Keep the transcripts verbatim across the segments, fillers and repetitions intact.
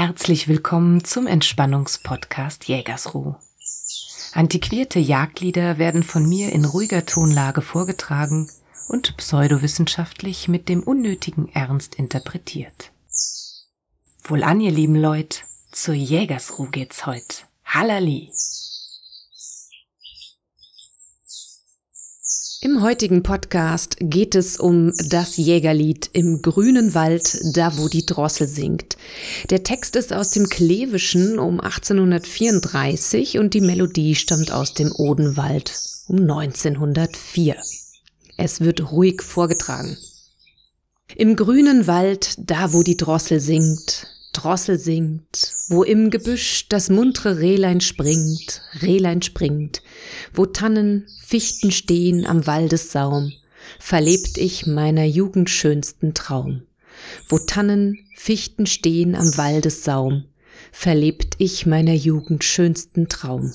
Herzlich willkommen zum Entspannungspodcast Jägersruh. Antiquierte Jagdlieder werden von mir in ruhiger Tonlage vorgetragen und pseudowissenschaftlich mit dem unnötigen Ernst interpretiert. Wohlan, ihr lieben Leute, zur Jägersruh geht's heut. Hallali! Im heutigen Podcast geht es um das Jägerlied Im grünen Wald, da wo die Drossel singt. Der Text ist aus dem Klevischen um achtzehnhundertvierunddreißig und die Melodie stammt aus dem Odenwald um neunzehnhundertvier. Es wird ruhig vorgetragen. Im grünen Wald, da wo die Drossel singt, Drossel singt, wo im Gebüsch das muntre Rehlein springt, Rehlein springt, wo Tannen, Fichten stehen am Waldessaum, verlebt ich meiner Jugend schönsten Traum. Wo Tannen, Fichten stehen am Waldessaum, verlebt ich meiner Jugend schönsten Traum.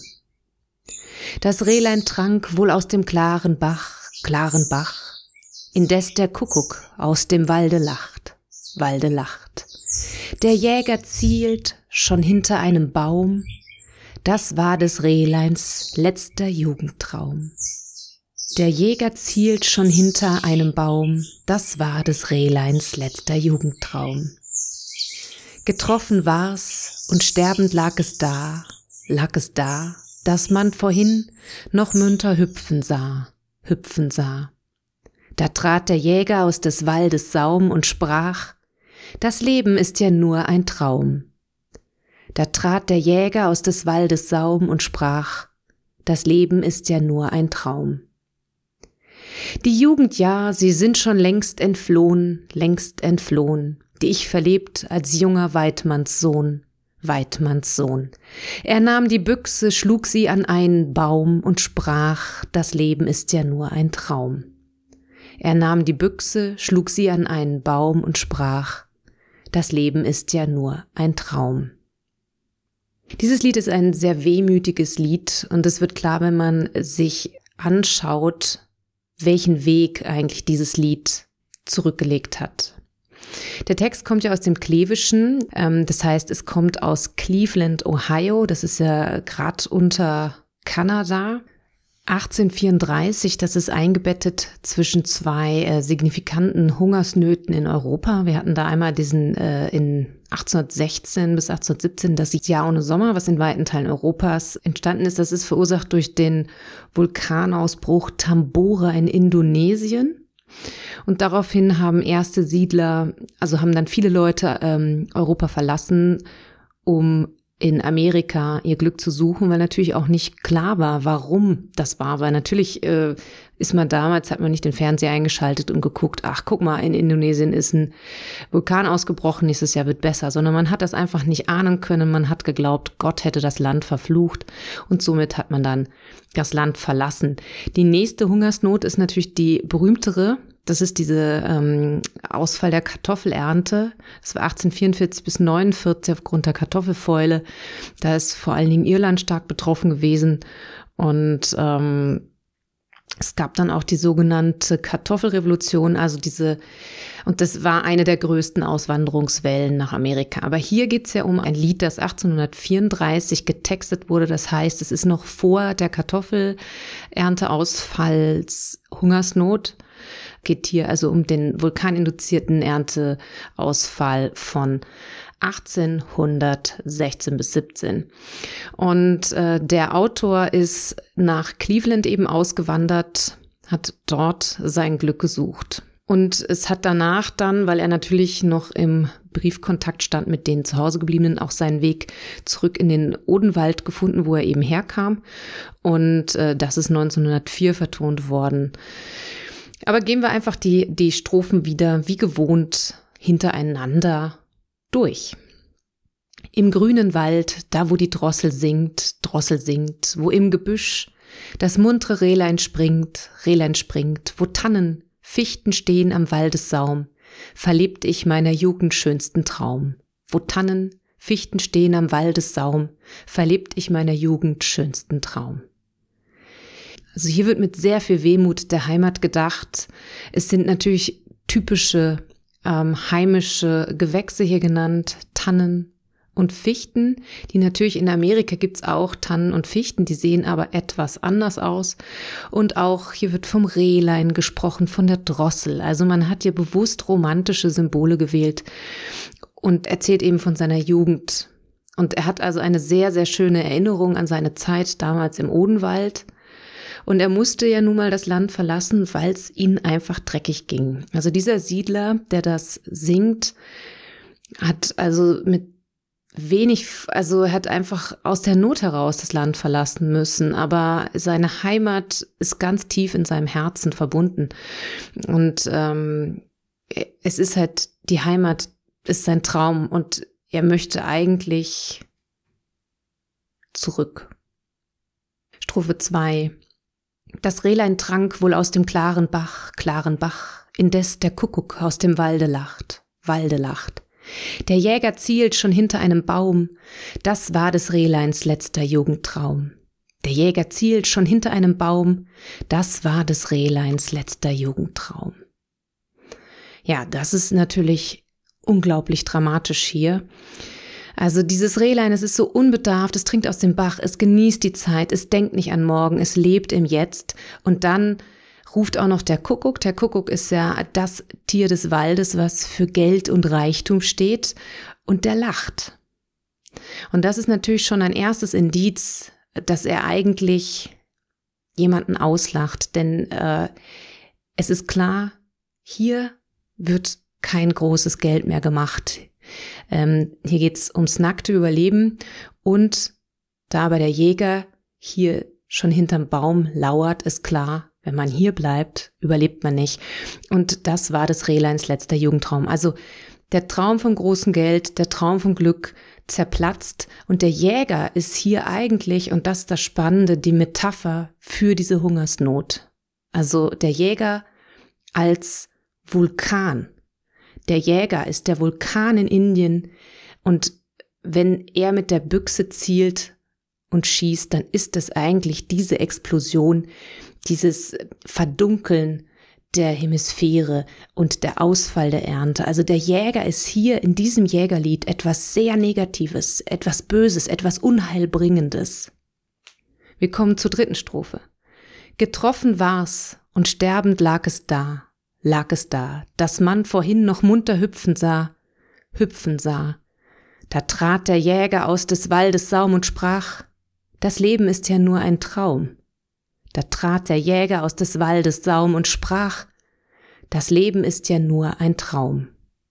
Das Rehlein trank wohl aus dem klaren Bach, klaren Bach, indes der Kuckuck aus dem Walde lacht, Walde lacht. Der Jäger zielt schon hinter einem Baum, das war des Rehleins letzter Jugendtraum. Der Jäger zielt schon hinter einem Baum, das war des Rehleins letzter Jugendtraum. Getroffen war's und sterbend lag es da, lag es da, dass man vorhin noch munter hüpfen sah, hüpfen sah. Da trat der Jäger aus des Waldes Saum und sprach: Das Leben ist ja nur ein Traum. Da trat der Jäger aus des Waldes Saum und sprach: Das Leben ist ja nur ein Traum. Die Jugend, ja, sie sind schon längst entflohen, längst entflohen, die ich verlebt als junger Weidmannssohn, Weidmannssohn. Er nahm die Büchse, schlug sie an einen Baum und sprach: Das Leben ist ja nur ein Traum. Er nahm die Büchse, schlug sie an einen Baum und sprach: Das Leben ist ja nur ein Traum. Dieses Lied ist ein sehr wehmütiges Lied und es wird klar, wenn man sich anschaut, welchen Weg eigentlich dieses Lied zurückgelegt hat. Der Text kommt ja aus dem Klevischen, das heißt, es kommt aus Cleveland, Ohio, das ist ja gerade unter Kanada. achtzehnhundertvierunddreißig, das ist eingebettet zwischen zwei äh, signifikanten Hungersnöten in Europa. Wir hatten da einmal diesen äh, in achtzehnhundertsechzehn bis achtzehnhundertsiebzehn das Jahr ohne Sommer, was in weiten Teilen Europas entstanden ist. Das ist verursacht durch den Vulkanausbruch Tambora in Indonesien. Und daraufhin haben erste Siedler, also haben dann viele Leute ähm, Europa verlassen, um in Amerika ihr Glück zu suchen, weil natürlich auch nicht klar war, warum das war. Weil natürlich äh, ist man damals, hat man nicht den Fernseher eingeschaltet und geguckt, ach, guck mal, in Indonesien ist ein Vulkan ausgebrochen, nächstes Jahr wird besser. Sondern man hat das einfach nicht ahnen können. Man hat geglaubt, Gott hätte das Land verflucht und somit hat man dann das Land verlassen. Die nächste Hungersnot ist natürlich die berühmtere. Das ist diese ähm, Ausfall der Kartoffelernte. Das war achtzehnhundertvierundvierzig bis neunundvierzig aufgrund der Kartoffelfäule. Da ist vor allen Dingen Irland stark betroffen gewesen. Und ähm, es gab dann auch die sogenannte Kartoffelrevolution, also diese, und das war eine der größten Auswanderungswellen nach Amerika. Aber hier geht's ja um ein Lied, das achtzehnhundertvierunddreißig getextet wurde. Das heißt, es ist noch vor der Kartoffelernteausfalls Hungersnot. Geht hier also um den vulkaninduzierten Ernteausfall von achtzehnhundertsechzehn bis siebzehn. Und äh, der Autor ist nach Cleveland eben ausgewandert, hat dort sein Glück gesucht. Und es hat danach dann, weil er natürlich noch im Briefkontakt stand mit den zu Hause gebliebenen, auch seinen Weg zurück in den Odenwald gefunden, wo er eben herkam. Und äh, das ist neunzehnhundertvier vertont worden. Aber gehen wir einfach die, die Strophen wieder wie gewohnt hintereinander durch. Im grünen Wald, da wo die Drossel singt, Drossel singt, wo im Gebüsch das muntre Rehlein springt, Rehlein springt, wo Tannen, Fichten stehen am Waldessaum, verlebt ich meiner Jugend schönsten Traum. Wo Tannen, Fichten stehen am Waldessaum, verlebt ich meiner Jugend schönsten Traum. Also hier wird mit sehr viel Wehmut der Heimat gedacht. Es sind natürlich typische ähm, heimische Gewächse hier genannt, Tannen und Fichten, die natürlich in Amerika gibt's auch Tannen und Fichten, die sehen aber etwas anders aus. Und auch hier wird vom Rehlein gesprochen, von der Drossel. Also man hat hier bewusst romantische Symbole gewählt und erzählt eben von seiner Jugend. Und er hat also eine sehr, sehr schöne Erinnerung an seine Zeit damals im Odenwald. Und er musste ja nun mal das Land verlassen, weil es ihm einfach dreckig ging. Also dieser Siedler, der das singt, hat also mit wenig, also hat einfach aus der Not heraus das Land verlassen müssen. Aber seine Heimat ist ganz tief in seinem Herzen verbunden. Und ähm, es ist halt, die Heimat ist sein Traum und er möchte eigentlich zurück. Strophe zwei. Das Rehlein trank wohl aus dem klaren Bach, klaren Bach, indes der Kuckuck aus dem Walde lacht, Walde lacht. Der Jäger zielt schon hinter einem Baum, das war des Rehleins letzter Jugendtraum. Der Jäger zielt schon hinter einem Baum, das war des Rehleins letzter Jugendtraum. Ja, das ist natürlich unglaublich dramatisch hier. Also dieses Rehlein, es ist so unbedarft, es trinkt aus dem Bach, es genießt die Zeit, es denkt nicht an morgen, es lebt im Jetzt. Und dann ruft auch noch der Kuckuck. Der Kuckuck ist ja das Tier des Waldes, was für Geld und Reichtum steht. Und der lacht. Und das ist natürlich schon ein erstes Indiz, dass er eigentlich jemanden auslacht. Denn äh, es ist klar, hier wird kein großes Geld mehr gemacht. Ähm, hier geht's ums nackte Überleben und da aber der Jäger hier schon hinterm Baum lauert, ist klar, wenn man hier bleibt, überlebt man nicht. Und das war des Rehleins letzter Jugendtraum. Also der Traum vom großen Geld, der Traum vom Glück zerplatzt und der Jäger ist hier eigentlich, und das ist das Spannende, die Metapher für diese Hungersnot. Also der Jäger als Vulkan. Der Jäger ist der Vulkan in Indien und wenn er mit der Büchse zielt und schießt, dann ist es eigentlich diese Explosion, dieses Verdunkeln der Hemisphäre und der Ausfall der Ernte. Also der Jäger ist hier in diesem Jägerlied etwas sehr Negatives, etwas Böses, etwas Unheilbringendes. Wir kommen zur dritten Strophe. Getroffen war's und sterbend lag es da. lag es da, das man vorhin noch munter hüpfen sah, hüpfen sah. Da trat der Jäger aus des Waldes Saum und sprach, das Leben ist ja nur ein Traum. Da trat der Jäger aus des Waldes Saum und sprach, das Leben ist ja nur ein Traum.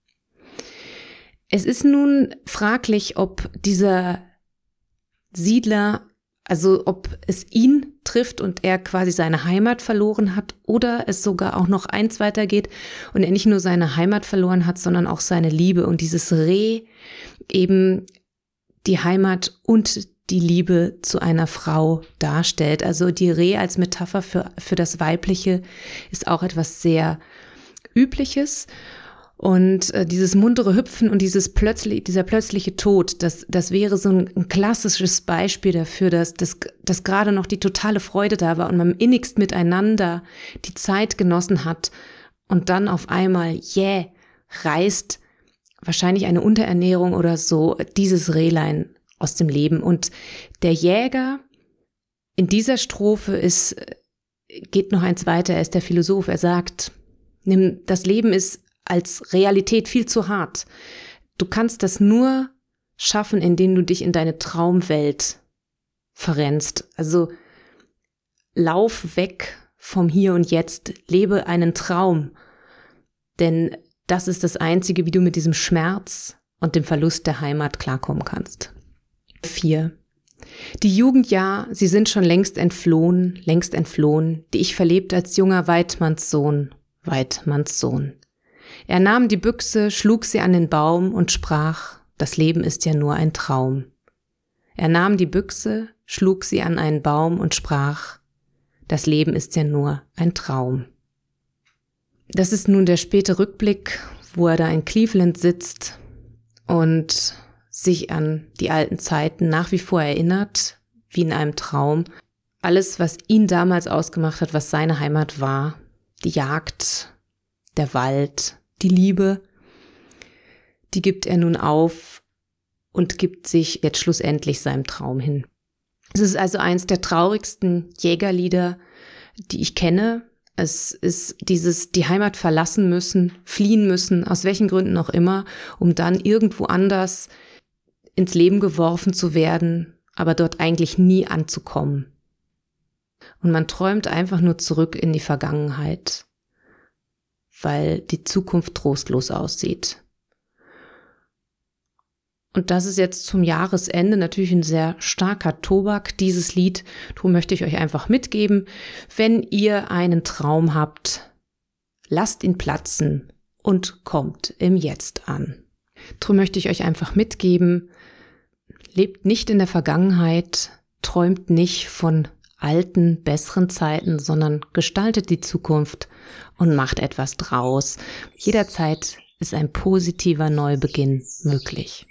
Es ist nun fraglich, ob dieser Siedler, also ob es ihn trifft und er quasi seine Heimat verloren hat oder es sogar auch noch eins weitergeht und er nicht nur seine Heimat verloren hat, sondern auch seine Liebe und dieses Reh eben die Heimat und die Liebe zu einer Frau darstellt. Also die Reh als Metapher für, für das Weibliche ist auch etwas sehr Übliches. Und äh, dieses muntere Hüpfen und dieses plötzlich, dieser plötzliche Tod, das, das wäre so ein, ein klassisches Beispiel dafür, dass, dass, dass gerade noch die totale Freude da war und man innigst miteinander die Zeit genossen hat und dann auf einmal, yeah, reißt wahrscheinlich eine Unterernährung oder so dieses Rehlein aus dem Leben. Und der Jäger in dieser Strophe ist, geht noch eins weiter, er ist der Philosoph, er sagt, nimm, das Leben ist als Realität viel zu hart. Du kannst das nur schaffen, indem du dich in deine Traumwelt verrennst. Also lauf weg vom Hier und Jetzt, lebe einen Traum. Denn das ist das Einzige, wie du mit diesem Schmerz und dem Verlust der Heimat klarkommen kannst. Vier. Die Jugend, ja, sie sind schon längst entflohen, längst entflohen, die ich verlebt als junger Weidmannssohn, Weidmannssohn. Er nahm die Büchse, schlug sie an den Baum und sprach, das Leben ist ja nur ein Traum. Er nahm die Büchse, schlug sie an einen Baum und sprach, das Leben ist ja nur ein Traum. Das ist nun der späte Rückblick, wo er da in Cleveland sitzt und sich an die alten Zeiten nach wie vor erinnert, wie in einem Traum. Alles, was ihn damals ausgemacht hat, was seine Heimat war, die Jagd, der Wald, die Liebe, die gibt er nun auf und gibt sich jetzt schlussendlich seinem Traum hin. Es ist also eins der traurigsten Jägerlieder, die ich kenne. Es ist dieses, die Heimat verlassen müssen, fliehen müssen, aus welchen Gründen auch immer, um dann irgendwo anders ins Leben geworfen zu werden, aber dort eigentlich nie anzukommen. Und man träumt einfach nur zurück in die Vergangenheit, weil die Zukunft trostlos aussieht. Und das ist jetzt zum Jahresende natürlich ein sehr starker Tobak, dieses Lied. Darum möchte ich euch einfach mitgeben, wenn ihr einen Traum habt, lasst ihn platzen und kommt im Jetzt an. Darum möchte ich euch einfach mitgeben, lebt nicht in der Vergangenheit, träumt nicht von alten, besseren Zeiten, sondern gestaltet die Zukunft und macht etwas draus. Jederzeit ist ein positiver Neubeginn möglich.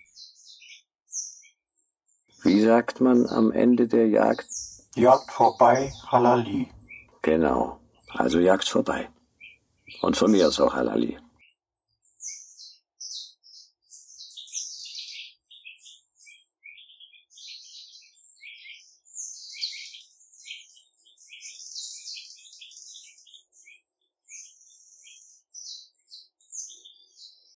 Wie sagt man am Ende der Jagd? Jagd vorbei, Halali. Genau, also Jagd vorbei. Und von mir aus auch Halali.